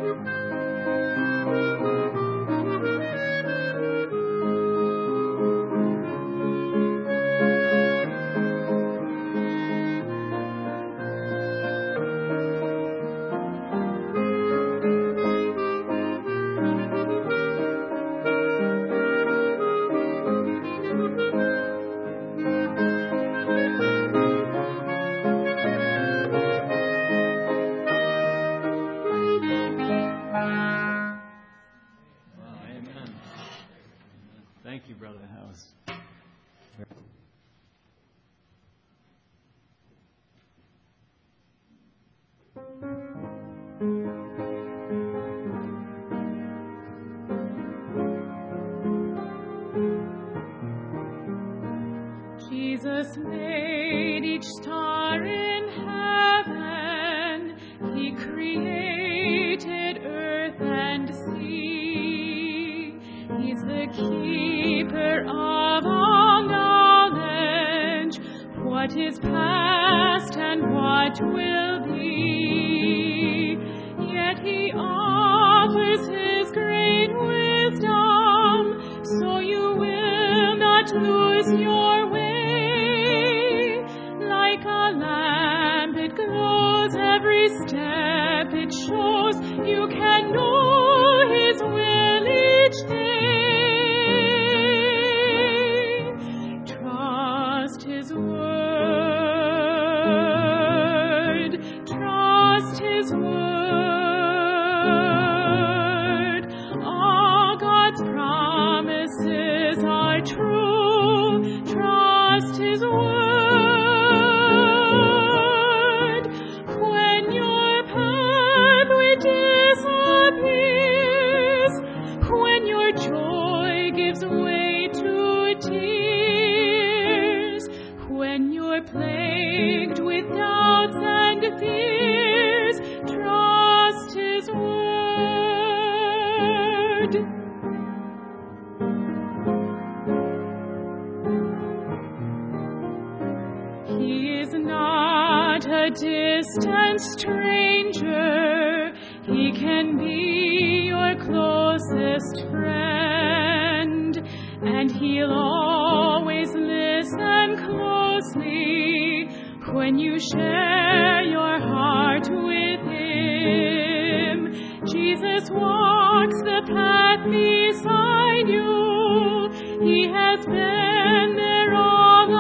Jesus made each star in heaven. He created earth and sea. He's the keeper of all knowledge, what is past and what will be. Yet he offers his great wisdom, so you will not lose your way. Like a lamp it glows, every step it shows, you can know his will each day. Trust his word, trust his word. All God's promises are true, trust his word. When your pathway disappears, when your joy gives way to tears, when you're plagued with doubts and fears, trust his word. He is not a distant stranger. He can be your closest friend, and he'll always listen closely when you share your heart with him. Jesus walks the path beside you. He has been there all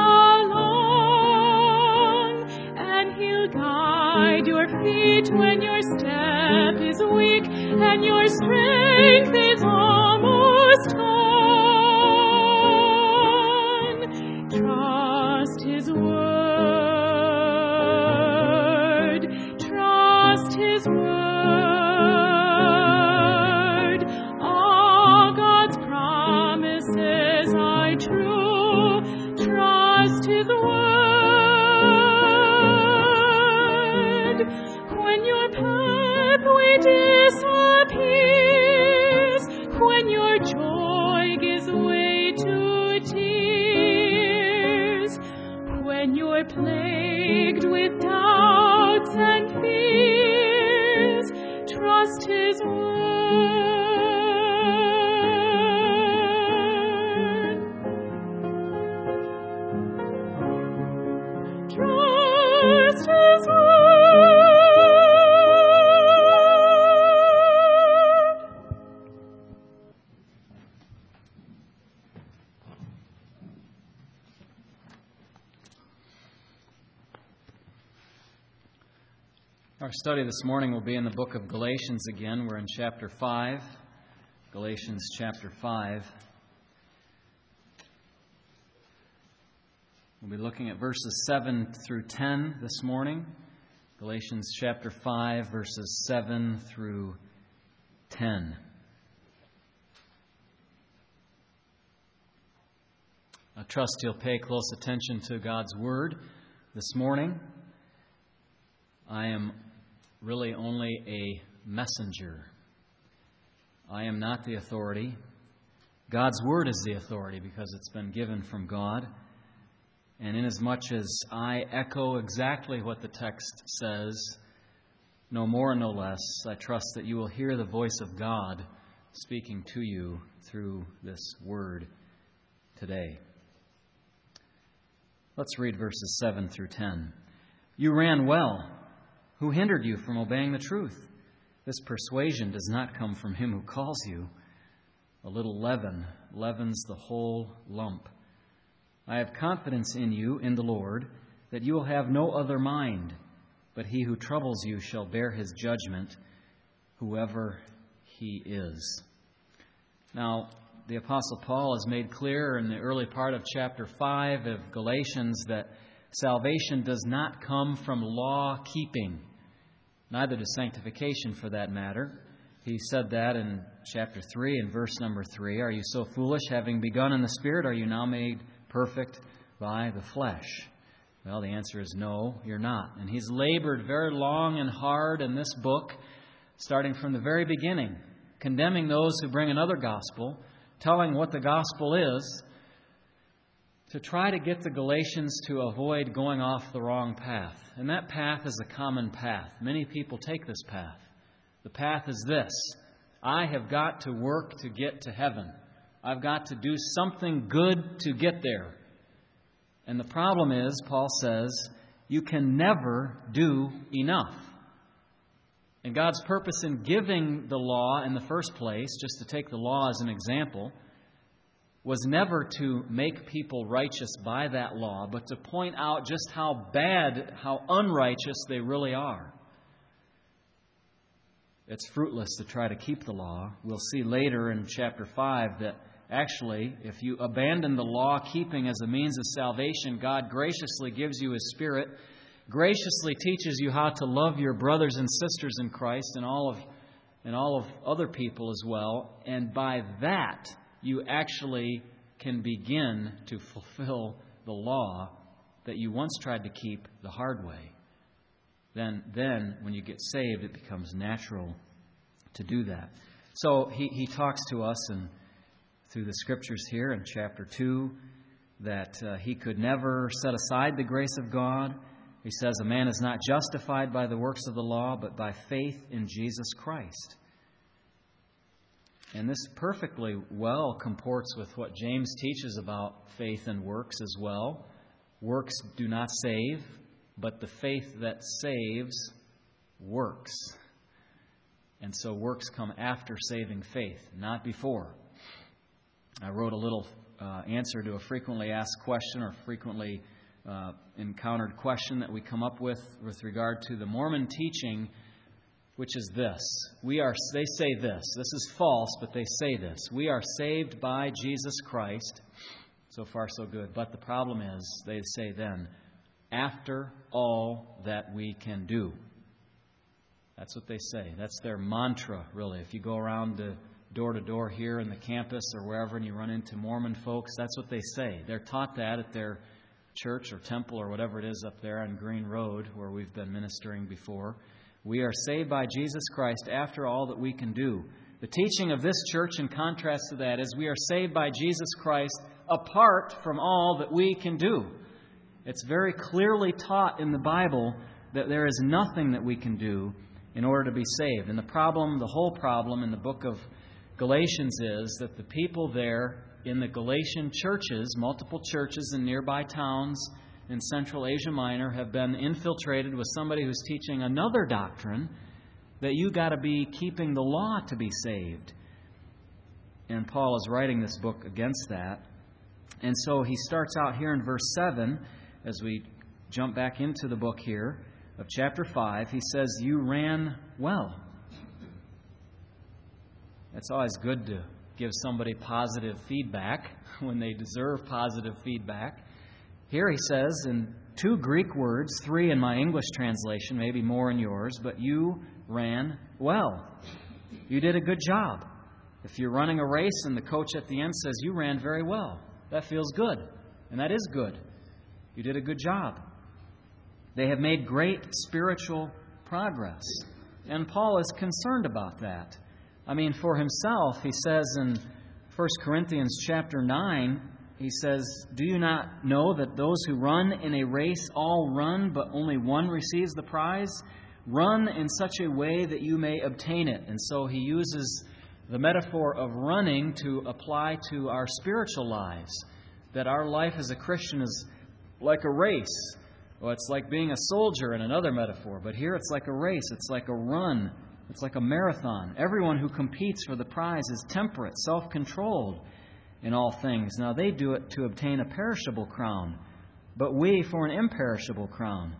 along, and he'll guide your feet when your step is weak and your strength is almost gone. Trust his word, trust his word. All God's promises are true, trust his word. When your pathway disappears, when your joy gives way to tears, when you're plagued with doubts and fears, trust his word. Trust his word. Our study this morning will be in the book of Galatians again. We're in chapter 5, Galatians chapter 5. We'll be looking at verses 7 through 10 this morning. Galatians chapter 5, verses 7 through 10. I trust you'll pay close attention to God's Word this morning. I am really only a messenger. I am not the authority. God's Word is the authority because it's been given from God. And inasmuch as I echo exactly what the text says, No more, no less. I trust that you will hear the voice of God speaking to you through this word today. Let's read verses 7 through 10. You ran well. Who hindered you from obeying the truth? This persuasion does not come from him who calls you. A little leaven leavens the whole lump. I have confidence in you, in the Lord, that you will have no other mind, but he who troubles you shall bear his judgment, whoever he is. Now, the Apostle Paul has made clear in the early part of chapter 5 of Galatians that salvation does not come from law keeping, neither does sanctification for that matter. He said that in chapter 3 and verse number 3. Are you so foolish, having begun in the Spirit, are you now made perfect by the flesh? Well, the answer is no, you're not. And he's labored very long and hard in this book, starting from the very beginning, condemning those who bring another gospel, telling what the gospel is, to try to get the Galatians to avoid going off the wrong path. And that path is a common path. Many people take this path. The path is this: I have got to work to get to heaven. I've got to do something good to get there. And the problem is, Paul says, you can never do enough. And God's purpose in giving the law in the first place, just to take the law as an example, was never to make people righteous by that law, but to point out just how bad, how unrighteous they really are. It's fruitless to try to keep the law. We'll see later in chapter 5 that actually, if you abandon the law-keeping as a means of salvation, God graciously gives you His Spirit, graciously teaches you how to love your brothers and sisters in Christ and all of other people as well. And by that, you actually can begin to fulfill the law that you once tried to keep the hard way. Then when you get saved, it becomes natural to do that. So he talks to us and through the Scriptures here in chapter 2 that he could never set aside the grace of God. He says a man is not justified by the works of the law, but by faith in Jesus Christ. And this perfectly well comports with what James teaches about faith and works as well. Works do not save, but the faith that saves works. And so works come after saving faith, not before. I wrote a little answer to a frequently asked question or frequently encountered question that we come up with regard to the Mormon teaching, which is this. They say this. This is false, but they say this. We are saved by Jesus Christ. So far, so good. But the problem is, they say then, after all that we can do. That's what they say. That's their mantra, really. If you go around door to door here in the campus or wherever and you run into Mormon folks, that's what they say. They're taught that at their church or temple or whatever it is up there on Green Road where we've been ministering before. We are saved by Jesus Christ after all that we can do. The teaching of this church, in contrast to that, is we are saved by Jesus Christ apart from all that we can do. It's very clearly taught in the Bible that there is nothing that we can do in order to be saved. And the whole problem in the book of Galatians is that the people there in the Galatian churches, multiple churches in nearby towns in Central Asia Minor, have been infiltrated with somebody who's teaching another doctrine that you got to be keeping the law to be saved. And Paul is writing this book against that. And so he starts out here in verse 7, as we jump back into the book here of chapter 5, he says, you ran well. It's always good to give somebody positive feedback when they deserve positive feedback. Here he says in 2 Greek words, 3 in my English translation, maybe more in yours, but you ran well. You did a good job. If you're running a race and the coach at the end says you ran very well, that feels good. And that is good. You did a good job. They have made great spiritual progress. And Paul is concerned about that. I mean, for himself, he says in 1 Corinthians chapter 9, he says, do you not know that those who run in a race all run, but only one receives the prize? run in such a way that you may obtain it. And so he uses the metaphor of running to apply to our spiritual lives, that our life as a Christian is like a race. Well, it's like being a soldier in another metaphor, but here it's like a race. It's like a run. It's like a marathon. Everyone who competes for the prize is temperate, self-controlled in all things. Now, they do it to obtain a perishable crown, but we for an imperishable crown.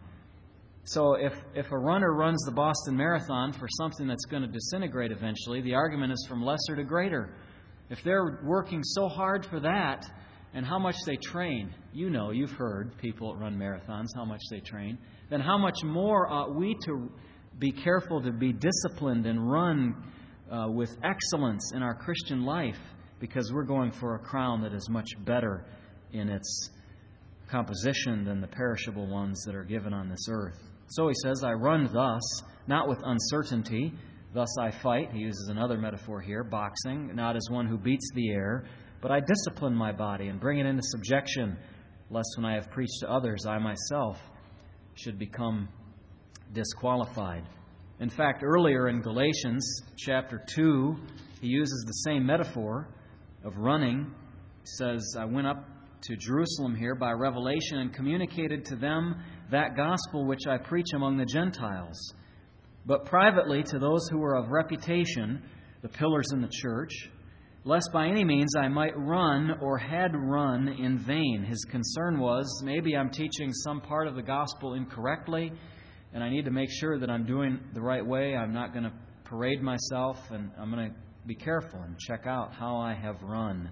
So if a runner runs the Boston Marathon for something that's going to disintegrate eventually, the argument is from lesser to greater. If they're working so hard for that, and how much they train, you've heard people that run marathons, how much they train, then how much more ought we to be careful to be disciplined and run with excellence in our Christian life, because we're going for a crown that is much better in its composition than the perishable ones that are given on this earth. So he says, I run thus, not with uncertainty, thus I fight. He uses another metaphor here, boxing, not as one who beats the air, but I discipline my body and bring it into subjection, lest when I have preached to others, I myself should become disqualified. In fact, earlier in Galatians chapter 2, he uses the same metaphor of running. He says, I went up to Jerusalem here by revelation and communicated to them that gospel which I preach among the Gentiles, but privately to those who were of reputation, the pillars in the church, lest by any means I might run or had run in vain. His concern was, maybe I'm teaching some part of the gospel incorrectly, and I need to make sure that I'm doing the right way. I'm not going to parade myself, and I'm going to be careful and check out how I have run.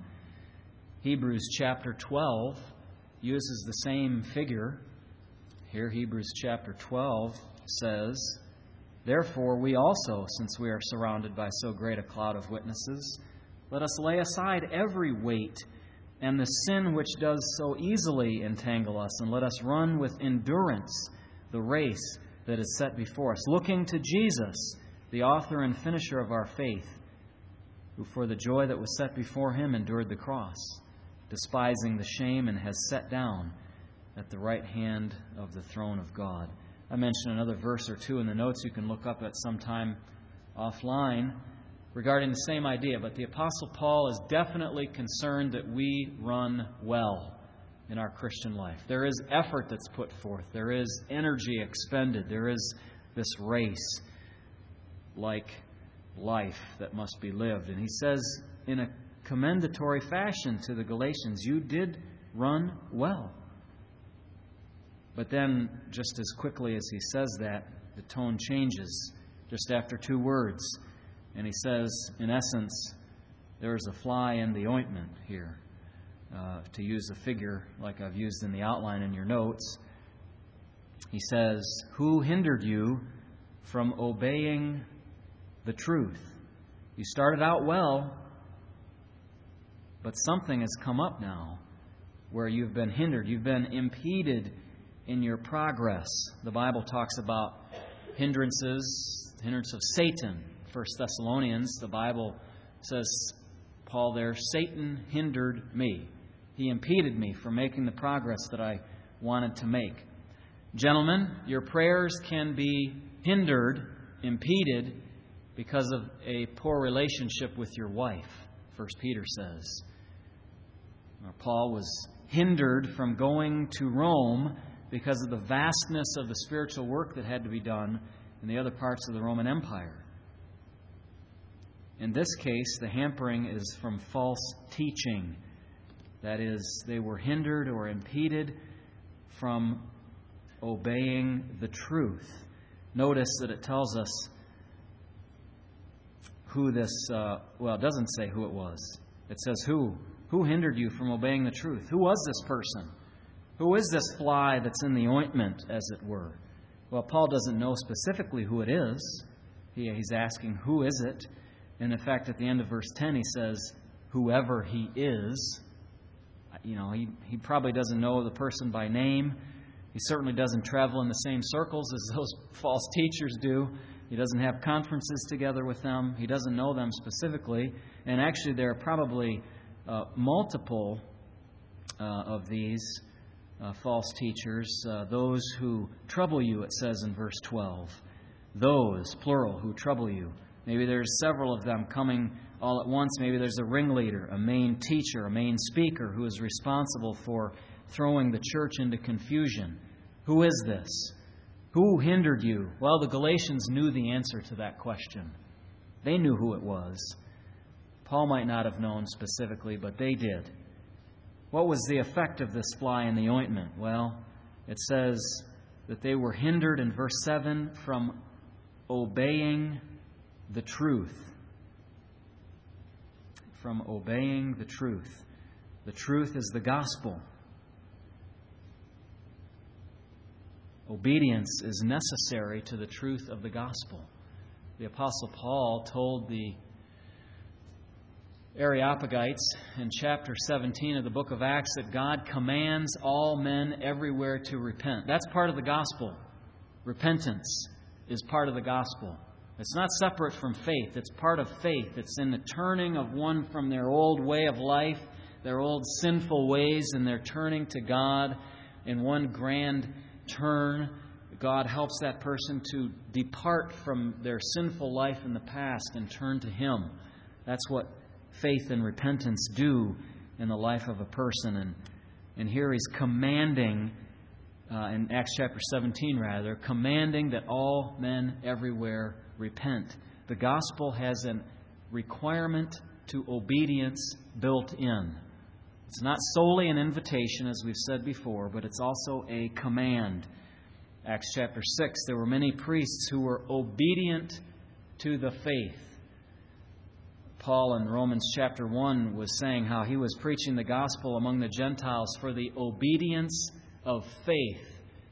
Hebrews chapter 12 uses the same figure. Here, Hebrews chapter 12 says, Therefore we also, since we are surrounded by so great a cloud of witnesses, let us lay aside every weight and the sin which does so easily entangle us, and let us run with endurance the race that is set before us, looking to Jesus, the author and finisher of our faith, who for the joy that was set before him endured the cross, despising the shame, and has sat down at the right hand of the throne of God. I mentioned another verse or two in the notes you can look up at some time offline regarding the same idea, but the Apostle Paul is definitely concerned that we run well in our Christian life. There is effort that's put forth. There is energy expended. There is this race like life that must be lived. And he says in a commendatory fashion to the Galatians, you did run well. But then, just as quickly as he says that, the tone changes just after two words. And he says, in essence, there is a fly in the ointment here. To use a figure like I've used in the outline in your notes, he says, who hindered you from obeying the truth? You started out well, but something has come up now where you've been hindered. You've been impeded in your progress. The Bible talks about hindrances, the hindrance of Satan. 1 Thessalonians, the Bible says, Paul there, Satan hindered me. He impeded me from making the progress that I wanted to make. Gentlemen, your prayers can be hindered, impeded, because of a poor relationship with your wife, 1 Peter says. Paul was hindered from going to Rome because of the vastness of the spiritual work that had to be done in the other parts of the Roman Empire. In this case, the hampering is from false teaching. That is, they were hindered or impeded from obeying the truth. Notice that it tells us who this, it doesn't say who it was. It says who. Who hindered you from obeying the truth? Who was this person? Who is this fly that's in the ointment, as it were? Well, Paul doesn't know specifically who it is. He's asking, who is it? And in fact, at the end of verse 10, he says, whoever he is. He probably doesn't know the person by name. He certainly doesn't travel in the same circles as those false teachers do. He doesn't have conferences together with them. He doesn't know them specifically. And actually, there are probably multiple of these false teachers, those who trouble you, it says in verse 12. those, plural, who trouble you. Maybe there's several of them coming all at once. Maybe there's a ringleader, a main teacher, a main speaker who is responsible for throwing the church into confusion. Who is this? Who hindered you? Well, the Galatians knew the answer to that question. They knew who it was. Paul might not have known specifically, but they did. What was the effect of this fly in the ointment? Well, it says that they were hindered in verse 7 from obeying the truth. From obeying the truth. The truth is the gospel. Obedience is necessary to the truth of the gospel. The Apostle Paul told the Areopagites in chapter 17 of the book of Acts that God commands all men everywhere to repent. That's part of the gospel. Repentance is part of the gospel. It's not separate from faith. It's part of faith. It's in the turning of one from their old way of life, their old sinful ways, and they're turning to God in one grand turn. God helps that person to depart from their sinful life in the past and turn to Him. That's what faith and repentance do in the life of a person. And here he's commanding, in Acts chapter 17 rather, commanding that all men everywhere repent. The gospel has a requirement to obedience built in. It's not solely an invitation, as we've said before, but it's also a command. Acts chapter 6, there were many priests who were obedient to the faith. Paul in Romans chapter 1 was saying how he was preaching the gospel among the Gentiles for the obedience of faith.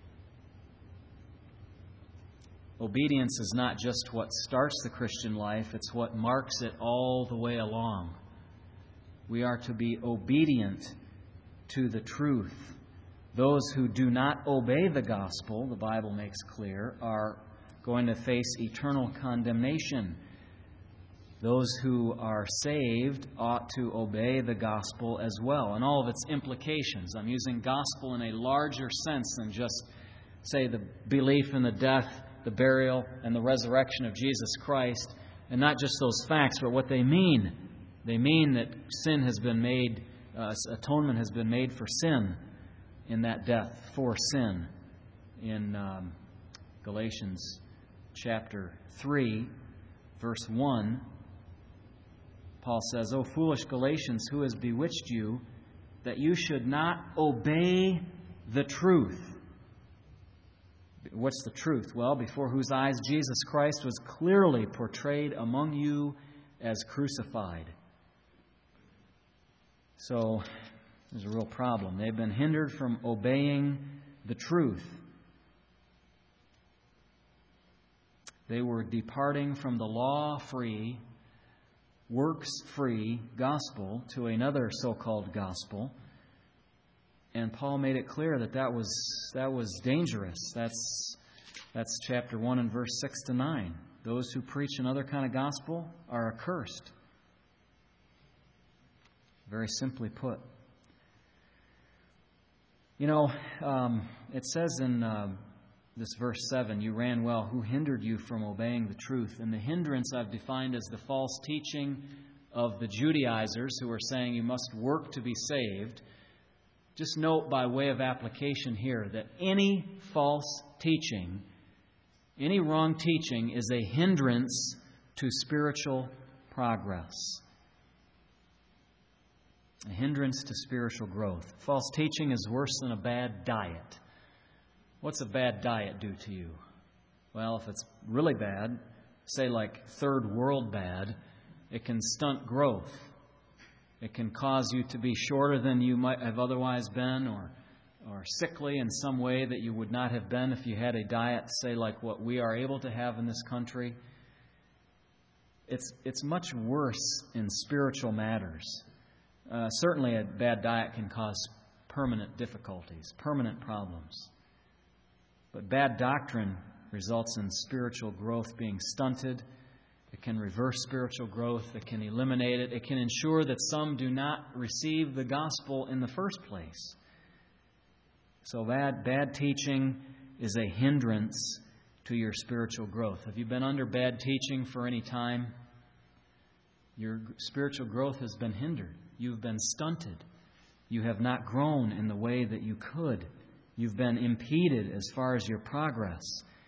Obedience is not just what starts the Christian life, it's what marks it all the way along. We are to be obedient to the truth. Those who do not obey the gospel, the Bible makes clear, are going to face eternal condemnation. Those who are saved ought to obey the gospel as well, and all of its implications. I'm using gospel in a larger sense than just, say, the belief in the death, the burial, and the resurrection of Jesus Christ, and not just those facts, but what they mean. They mean that sin has been made, atonement has been made for sin in that death, for sin. In Galatians chapter 3, verse 1, Paul says, "O foolish Galatians, who has bewitched you, that you should not obey the truth?" What's the truth? Well, before whose eyes Jesus Christ was clearly portrayed among you as crucified. So, there's a real problem. They've been hindered from obeying the truth. They were departing from the law-free, works-free gospel to another so-called gospel. And Paul made it clear that that was dangerous. That's chapter 1 and verse 6 to 9. Those who preach another kind of gospel are accursed. Very simply put. You know, it says in this verse 7, "You ran well. Who hindered you from obeying the truth?" And the hindrance I've defined as the false teaching of the Judaizers who are saying you must work to be saved. Just note by way of application here that any false teaching, any wrong teaching is a hindrance to spiritual progress. A hindrance to spiritual growth. False teaching is worse than a bad diet. What's a bad diet do to you? Well, if it's really bad, say like third world bad, it can stunt growth. It can cause you to be shorter than you might have otherwise been, or sickly in some way that you would not have been if you had a diet, say, like what we are able to have in this country. It's much worse in spiritual matters. Certainly a bad diet can cause permanent difficulties, permanent problems. But bad doctrine results in spiritual growth being stunted. It can reverse spiritual growth. It can eliminate it. It can ensure that some do not receive the gospel in the first place. So bad teaching is a hindrance to your spiritual growth? Have you been under bad teaching for any time? Your spiritual growth has been hindered. You've been stunted. You have not grown in the way that you could. You've been impeded as far as your progress.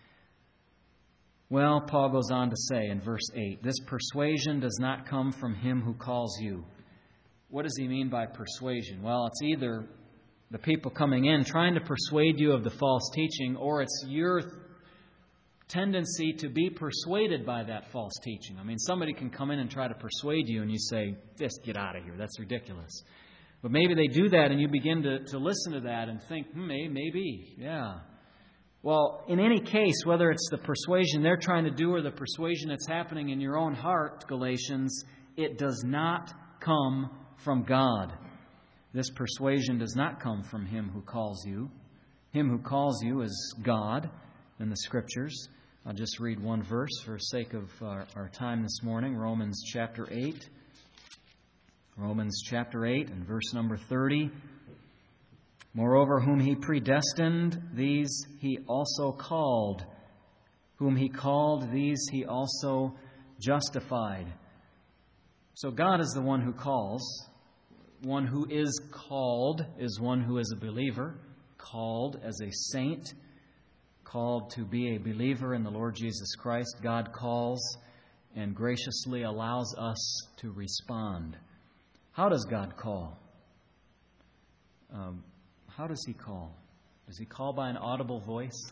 Well, Paul goes on to say in verse 8, this persuasion does not come from him who calls you. What does he mean by persuasion? Well, it's either the people coming in trying to persuade you of the false teaching, or it's your tendency to be persuaded by that false teaching. I mean, somebody can come in and try to persuade you, and you say, just get out of here. That's ridiculous. But maybe they do that, and you begin to listen to that and think, maybe, yeah. Well, in any case, whether it's the persuasion they're trying to do or the persuasion that's happening in your own heart, Galatians, it does not come from God. This persuasion does not come from Him who calls you. Him who calls you is God in the Scriptures. I'll just read one verse for the sake of our time this morning, Romans chapter 8. Romans chapter 8 and verse number 30. Moreover, whom He predestined, these He also called. Whom He called, these He also justified. So God is the one who calls. One who is called is one who is a believer, called as a saint, called to be a believer in the Lord Jesus Christ. God calls and graciously allows us to respond. How does God call? How does He call? Does He call by an audible voice?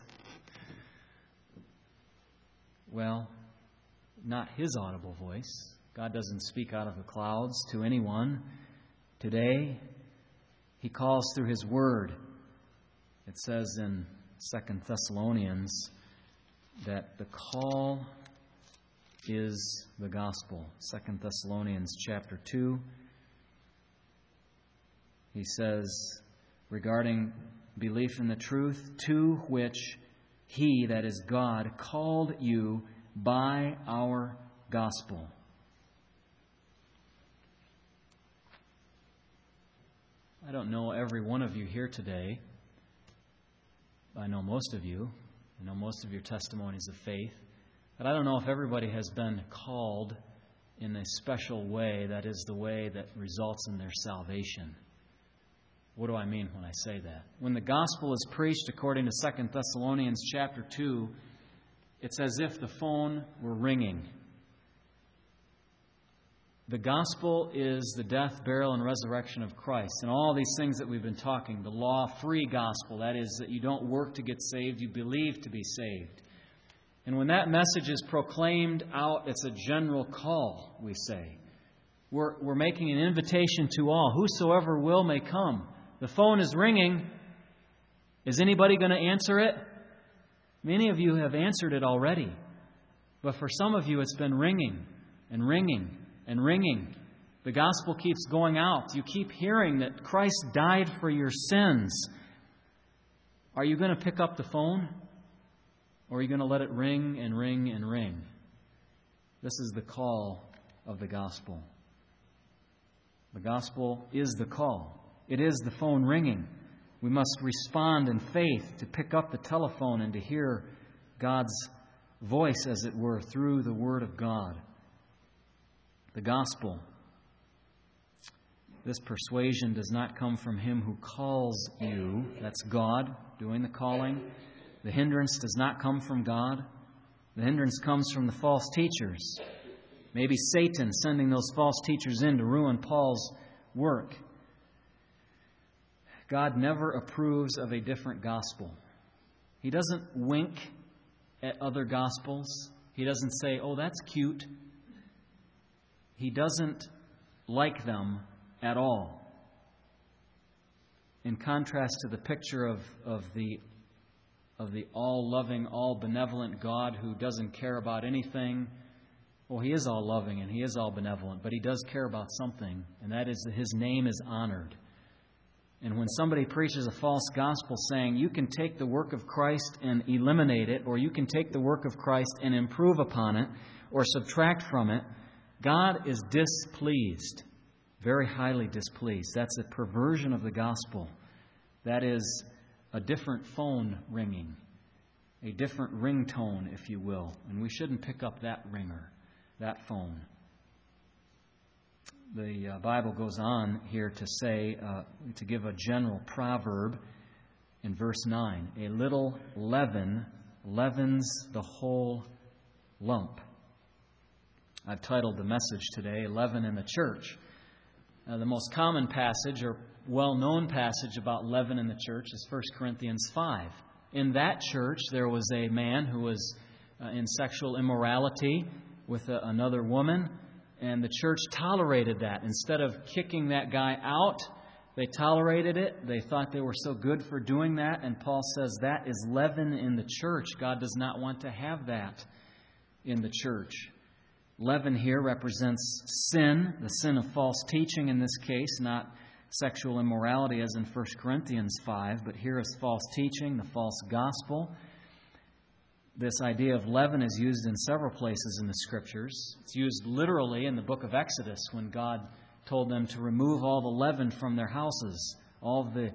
Well, not His audible voice. God doesn't speak out of the clouds to anyone. Today, He calls through His Word. It says in 2 Thessalonians that the call is the gospel. 2 Thessalonians chapter 2. He says, regarding belief in the truth, to which He, that is God, called you by our gospel. I don't know every one of you here today. I know most of you. I know most of your testimonies of faith. But I don't know if everybody has been called in a special way, that is the way that results in their salvation. What do I mean when I say that? When the gospel is preached according to 2 Thessalonians chapter 2, it's as if the phone were ringing. The gospel is the death, burial, and resurrection of Christ. And all these things that we've been talking, the law-free gospel, that is that you don't work to get saved, you believe to be saved. And when that message is proclaimed out, it's a general call, we say. We're making an invitation to all. Whosoever will may come. The phone is ringing. Is anybody going to answer it? Many of you have answered it already. But for some of you, it's been ringing and ringing and ringing. The gospel keeps going out. You keep hearing that Christ died for your sins. Are you going to pick up the phone? Or are you going to let it ring and ring and ring? This is the call of the gospel. The gospel is the call. It is the phone ringing. We must respond in faith to pick up the telephone and to hear God's voice, as it were, through the Word of God. The gospel. This persuasion does not come from Him who calls you. That's God doing the calling. The hindrance does not come from God. The hindrance comes from the false teachers. Maybe Satan sending those false teachers in to ruin Paul's work. God never approves of a different gospel. He doesn't wink at other gospels. He doesn't say, oh, that's cute. He doesn't like them at all. In contrast to the picture of the all-loving, all-benevolent God who doesn't care about anything. Well, He is all-loving and He is all-benevolent, but He does care about something, and that is that His name is honored. And when somebody preaches a false gospel saying you can take the work of Christ and eliminate it, or you can take the work of Christ and improve upon it, or subtract from it, God is displeased, very highly displeased. That's a perversion of the gospel. That is a different phone ringing. a different ringtone, if you will. And we shouldn't pick up that ringer, that phone. The Bible goes on here to say, to give a general proverb in verse 9. A little leaven leavens the whole lump. I've titled the message today, Leaven in the Church. The most common passage or well-known passage about leaven in the church is 1 Corinthians 5. In that church, there was a man who was in sexual immorality with another woman, and the church tolerated that. Instead of kicking that guy out, they tolerated it. They thought they were so good for doing that, and Paul says that is leaven in the church. God does not want to have that in the church. Leaven here represents sin, the sin of false teaching in this case, not sexual immorality as in 1 Corinthians 5, but here is false teaching, the false gospel. This idea of leaven is used in several places in the Scriptures. It's used literally in the book of Exodus when God told them to remove all the leaven from their houses, all the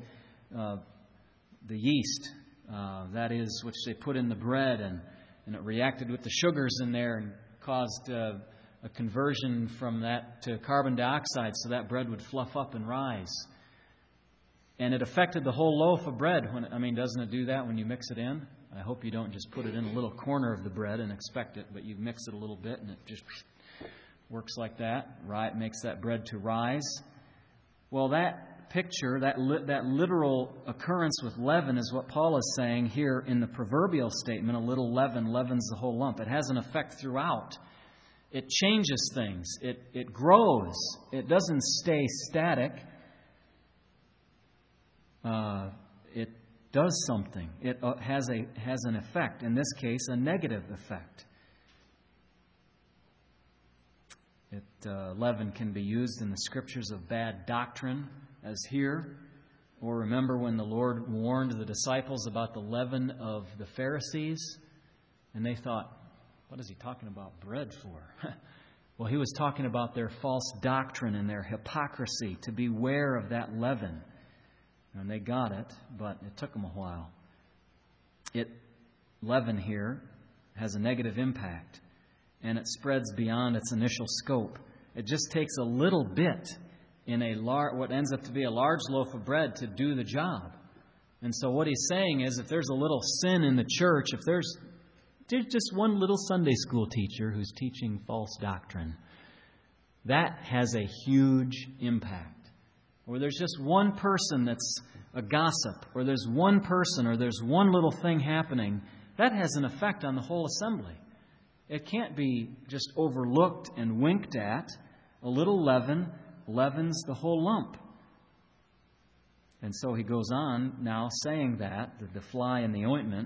yeast, that is, which they put in the bread, and it reacted with the sugars in there and caused a conversion from that to carbon dioxide so that bread would fluff up and rise. And it affected the whole loaf of bread. Doesn't it do that when you mix it in? I hope you don't just put it in a little corner of the bread and expect it, but you mix it a little bit and it just works like that. Right, makes that bread to rise. Well, that picture, that literal occurrence with leaven is what Paul is saying here in the proverbial statement. A little leaven leavens the whole lump. It has an effect throughout. It changes things. It grows. It doesn't stay static. It does something. It has an effect. In this case, a negative effect. Leaven can be used in the Scriptures of bad doctrine, as here. Or remember when the Lord warned the disciples about the leaven of the Pharisees, and they thought, what is he talking about bread for? Well, he was talking about their false doctrine and their hypocrisy, to beware of that leaven. And they got it, but it took them a while. Leaven here has a negative impact, and it spreads beyond its initial scope. It just takes a little bit in what ends up to be a large loaf of bread to do the job. And so what he's saying is, if there's a little sin in the church, if there's just one little Sunday school teacher who's teaching false doctrine, that has a huge impact. Or there's just one person that's a gossip, or there's one person, or there's one little thing happening, that has an effect on the whole assembly. It can't be just overlooked and winked at. A little leaven leavens the whole lump. And so he goes on now saying that the fly in the ointment.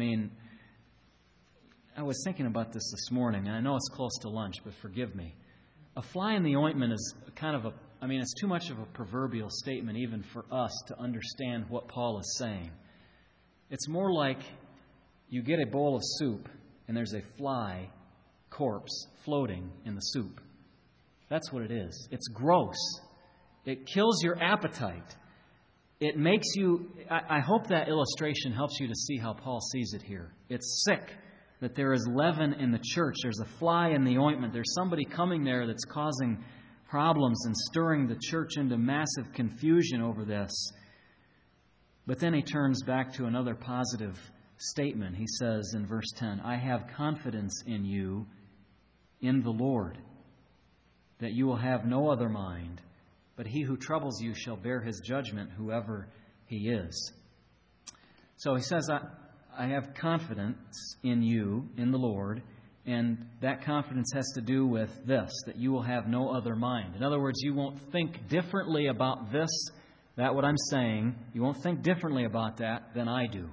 I was thinking about this morning, and I know it's close to lunch, but forgive me. A fly in the ointment is kind of it's too much of a proverbial statement even for us to understand what Paul is saying. It's more like you get a bowl of soup and there's a fly corpse floating in the soup. That's what it is. It's gross. It kills your appetite. It makes you... I hope that illustration helps you to see how Paul sees it here. It's sick that there is leaven in the church. There's a fly in the ointment. There's somebody coming there that's causing problems and stirring the church into massive confusion over this. But then he turns back to another positive statement. He says in verse 10, I have confidence in you, in the Lord, that you will have no other mind, but he who troubles you shall bear his judgment, whoever he is. So he says, I have confidence in you, in the Lord, and that confidence has to do with this, that you will have no other mind. In other words, you won't think differently about this, that what I'm saying, you won't think differently about that than I do.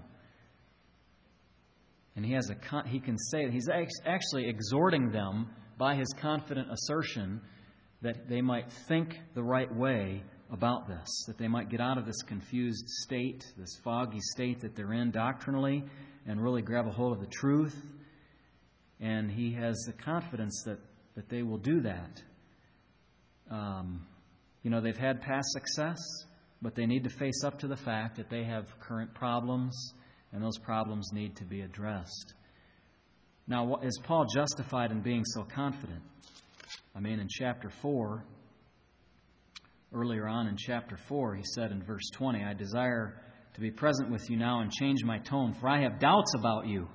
And he can say, he's actually exhorting them by his confident assertion that they might think the right way about this, that they might get out of this confused state, this foggy state that they're in doctrinally, and really grab a hold of the truth. And he has the confidence that they will do that. They've had past success, but they need to face up to the fact that they have current problems and those problems need to be addressed. Now, is Paul justified in being so confident? I mean, in chapter 4, earlier on in chapter 4, he said in verse 20, I desire to be present with you now and change my tone, for I have doubts about you.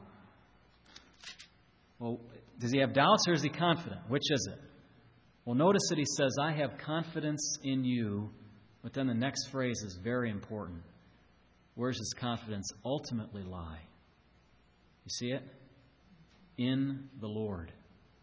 Well, does he have doubts or is he confident? Which is it? Well, notice that he says, I have confidence in you, but then the next phrase is very important. Where does his confidence ultimately lie? You see it? In the Lord.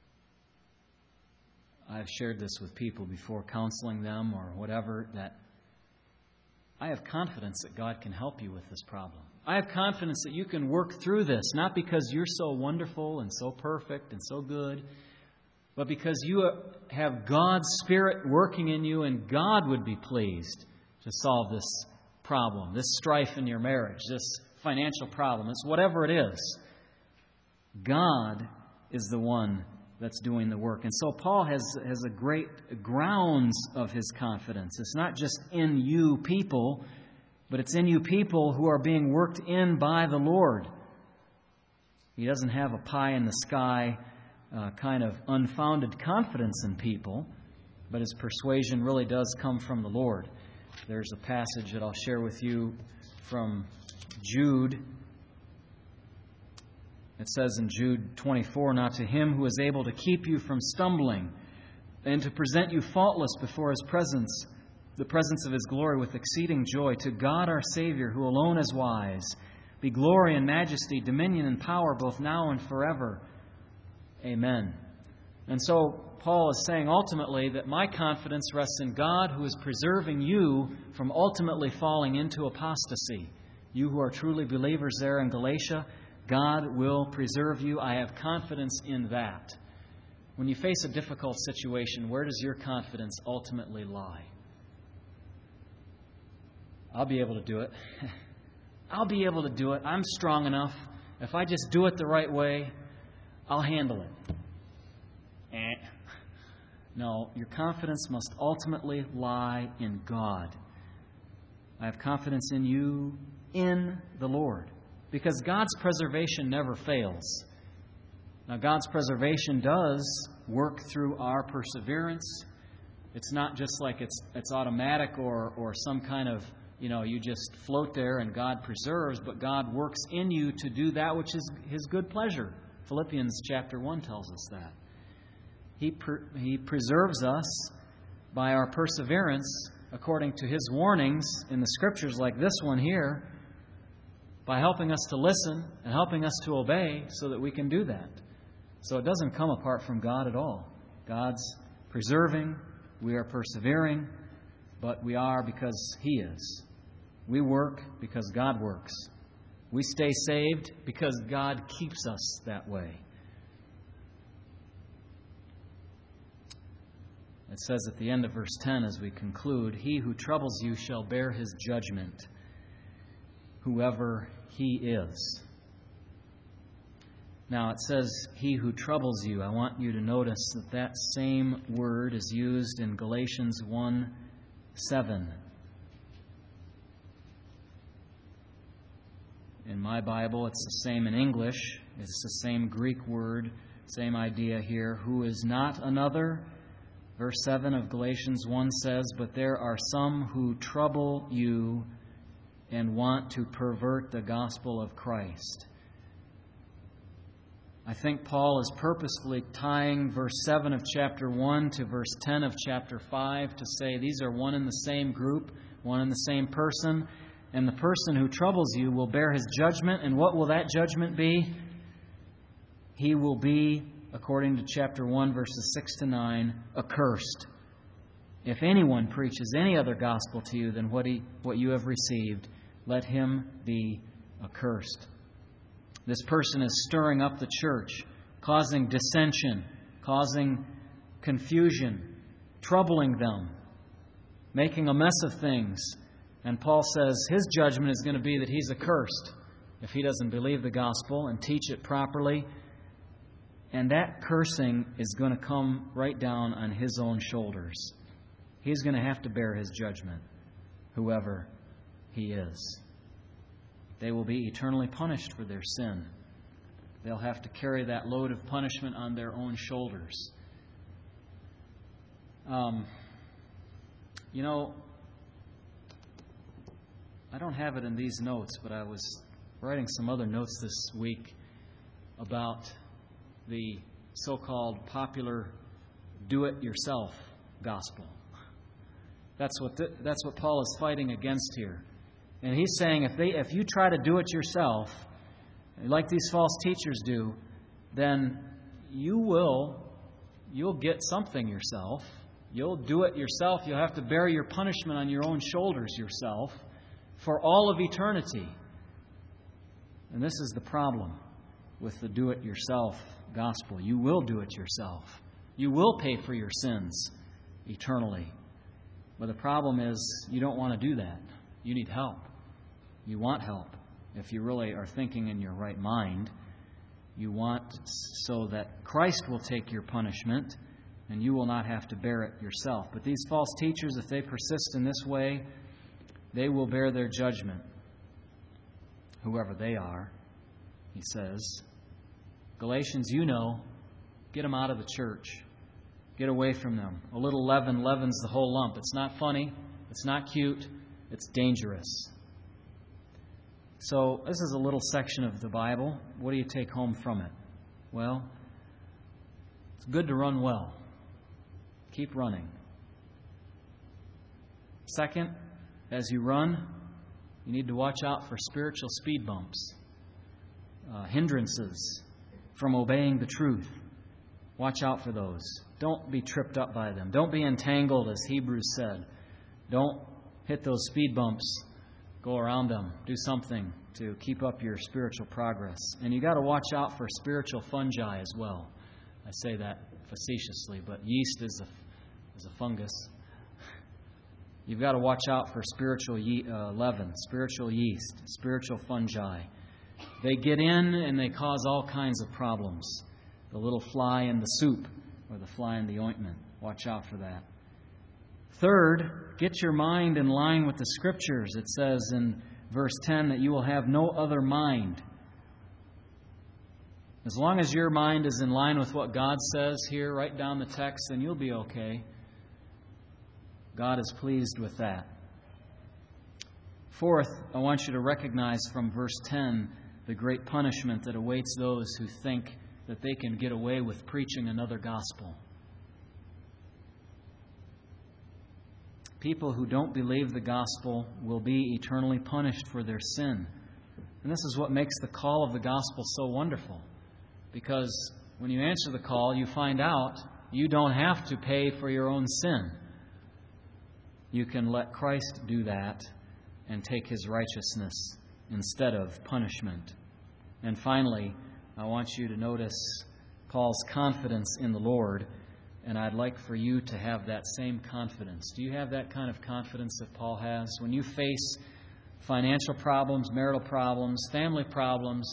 I've shared this with people before, counseling them or whatever, that I have confidence that God can help you with this problem. I have confidence that you can work through this, not because you're so wonderful and so perfect and so good, but because you have God's Spirit working in you and God would be pleased to solve this problem, this strife in your marriage, this financial problem, it's whatever it is. God is the one that's doing the work. And so Paul has a great grounds of his confidence. It's not just in you people, but it's in you people who are being worked in by the Lord. He doesn't have a pie-in-the-sky kind of unfounded confidence in people, but his persuasion really does come from the Lord. There's a passage that I'll share with you from Jude. It says in Jude 24, Now to him who is able to keep you from stumbling and to present you faultless before his presence, the presence of his glory with exceeding joy, to God our Savior, who alone is wise, be glory and majesty, dominion and power, both now and forever. Amen. And so Paul is saying ultimately that my confidence rests in God, who is preserving you from ultimately falling into apostasy. You who are truly believers there in Galatia, God will preserve you. I have confidence in that. When you face a difficult situation, where does your confidence ultimately lie? I'll be able to do it. I'll be able to do it. I'm strong enough. If I just do it the right way, I'll handle it. No, your confidence must ultimately lie in God. I have confidence in you, in the Lord. Because God's preservation never fails. Now, God's preservation does work through our perseverance. It's not just like it's automatic or some kind of, you just float there and God preserves, but God works in you to do that which is His good pleasure. Philippians chapter 1 tells us that. He preserves us by our perseverance according to His warnings in the Scriptures like this one here, by helping us to listen and helping us to obey so that we can do that. So it doesn't come apart from God at all. God's preserving, we are persevering, but we are because He is. We work because God works. We stay saved because God keeps us that way. It says at the end of verse 10 as we conclude, He who troubles you shall bear his judgment, whoever he is. Now it says, He who troubles you. I want you to notice that same word is used in Galatians 1:7. In my Bible, it's the same in English. It's the same Greek word, same idea here. Who is not another? Verse 7 of Galatians 1 says, But there are some who trouble you and want to pervert the gospel of Christ. I think Paul is purposefully tying verse 7 of chapter 1 to verse 10 of chapter 5 to say these are one and the same group, one and the same person, and the person who troubles you will bear his judgment. And what will that judgment be? He will be, according to chapter 1, verses 6 to 9, accursed. If anyone preaches any other gospel to you than what you have received, let him be accursed. This person is stirring up the church, causing dissension, causing confusion, troubling them, making a mess of things. And Paul says his judgment is going to be that he's accursed if he doesn't believe the gospel and teach it properly. And that cursing is going to come right down on his own shoulders. He's going to have to bear his judgment, whoever he is. they will be eternally punished for their sin. They'll have to carry that load of punishment on their own shoulders. I don't have it in these notes, but I was writing some other notes this week about the so-called popular do-it-yourself gospel. That's what Paul is fighting against here. And he's saying if you try to do it yourself, like these false teachers do, then you'll get something yourself. You'll do it yourself. You'll have to bear your punishment on your own shoulders yourself for all of eternity. And this is the problem with the do-it-yourself gospel. You will do it yourself. You will pay for your sins eternally. But the problem is you don't want to do that. You need help. You want help. If you really are thinking in your right mind, you want so that Christ will take your punishment and you will not have to bear it yourself. But these false teachers, if they persist in this way, they will bear their judgment. Whoever they are, he says. Galatians, get them out of the church. Get away from them. A little leaven leavens the whole lump. It's not funny. It's not cute. It's dangerous. So this is a little section of the Bible. What do you take home from it? Well, it's good to run well. Keep running. Second, as you run, you need to watch out for spiritual speed bumps, hindrances from obeying the truth. Watch out for those. Don't be tripped up by them. Don't be entangled, as Hebrews said. Don't hit those speed bumps. Go around them. Do something to keep up your spiritual progress. And you got to watch out for spiritual fungi as well. I say that facetiously, but yeast is a fungus. You've got to watch out for spiritual leaven, spiritual yeast, spiritual fungi. They get in and they cause all kinds of problems. The little fly in the soup or the fly in the ointment. Watch out for that. Third, get your mind in line with the Scriptures. It says in verse 10 that you will have no other mind. As long as your mind is in line with what God says here, write down the text, then you'll be okay. God is pleased with that. Fourth, I want you to recognize from verse 10 the great punishment that awaits those who think that they can get away with preaching another gospel. People who don't believe the gospel will be eternally punished for their sin. And this is what makes the call of the gospel so wonderful. Because when you answer the call, you find out you don't have to pay for your own sin. You can let Christ do that and take His righteousness instead of punishment. And finally, I want you to notice Paul's confidence in the Lord, and I'd like for you to have that same confidence. Do you have that kind of confidence that Paul has? When you face financial problems, marital problems, family problems,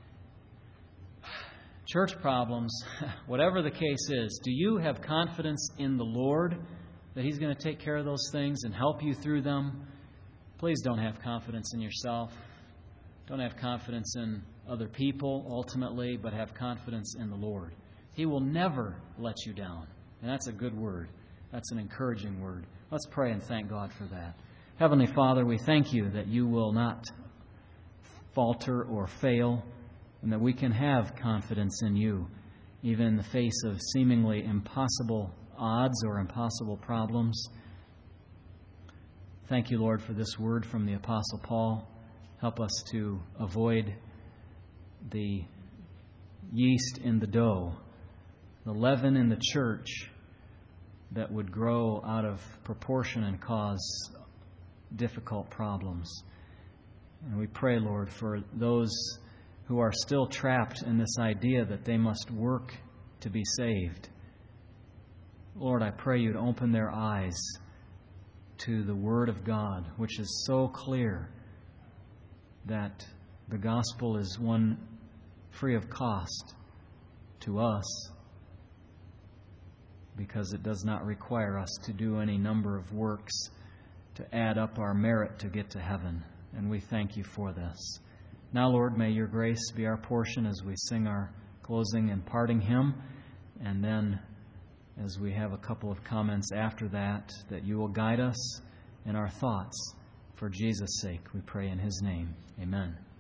church problems, whatever the case is, do you have confidence in the Lord that He's going to take care of those things and help you through them? Please don't have confidence in yourself. Don't have confidence in other people, ultimately, but have confidence in the Lord. He will never let you down. And that's a good word. That's an encouraging word. Let's pray and thank God for that. Heavenly Father, we thank You that You will not falter or fail, and that we can have confidence in You, even in the face of seemingly impossible odds or impossible problems. Thank You, Lord, for this word from the Apostle Paul. Help us to avoid the yeast in the dough, the leaven in the church that would grow out of proportion and cause difficult problems. And we pray, Lord, for those who are still trapped in this idea that they must work to be saved. Lord, I pray You'd open their eyes to the Word of God, which is so clear that the gospel is one free of cost to us, because it does not require us to do any number of works to add up our merit to get to heaven. And we thank You for this. Now, Lord, may your grace be our portion as we sing our closing and parting hymn, and then as we have a couple of comments after that you will guide us in our thoughts. For Jesus' sake, we pray in his name. Amen.